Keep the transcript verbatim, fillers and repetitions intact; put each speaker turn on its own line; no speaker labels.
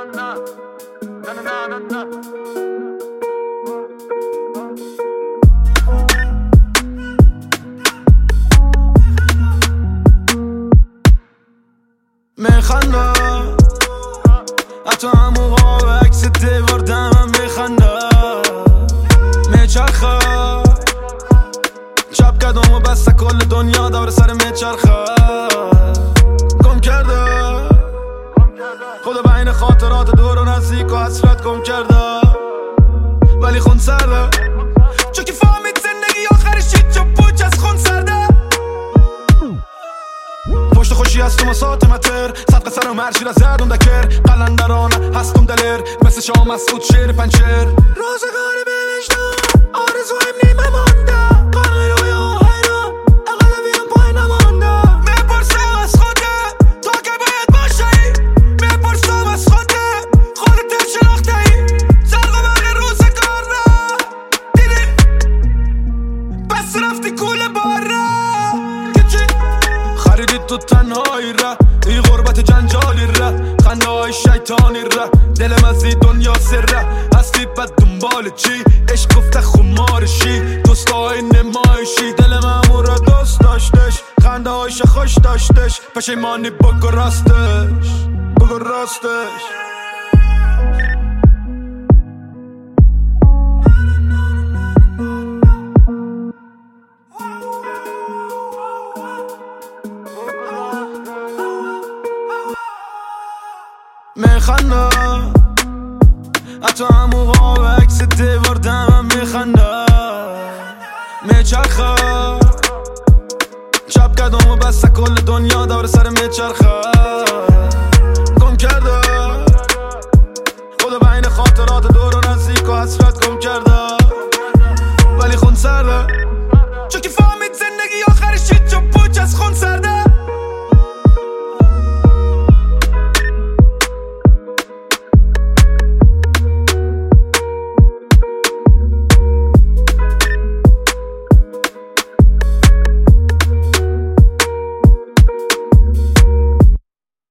میخنده حتی همون قاب عکس دیوار دمم میخنده میچرخه چپ کدوم و بسته کل دنیا دور سر میچرخه گم کرده خدا بین خاطرات دور و نزدیک و حسرت گم کرده ولی خون سرده چون که فهمید زندگی آخرش هیچ چون پوچ از خون سرده پشت خوشی هستم و ساتمتر صدق سرم هر شیر از زدم دکر قلندرانه هستم دلر مثل شام مسعود شیر پنچر روزگاری بنشتم آرزویم نیمه مانده قرنی روی آهیرم اقلبیم پای نمانده میپرسم از خوده تا که باید باشی میپرسم از خوده خودت شناخته ای زرق برق روزگار را دیدی بس رفتی کوله بار را خریدی تو تنهایی را ای غربت جنجالی را خنده های شیطانی را دلم از این دنیا سر را هستی بد دنبال چی عشق گفته خمارشی دوست های نمایشی دلم همون را دوست داشتش خنده هایش خوش داشتش پشیمانی بگو راستش بگو راستش میخنده حتی همون قاب عکس دیوار دمم میخنده میچرخه چپ کدوم و بسته کل دنیا دور سر میچرخه گم کرده خدا بین خاطرات دور و نزدیک و حسرت گم کرده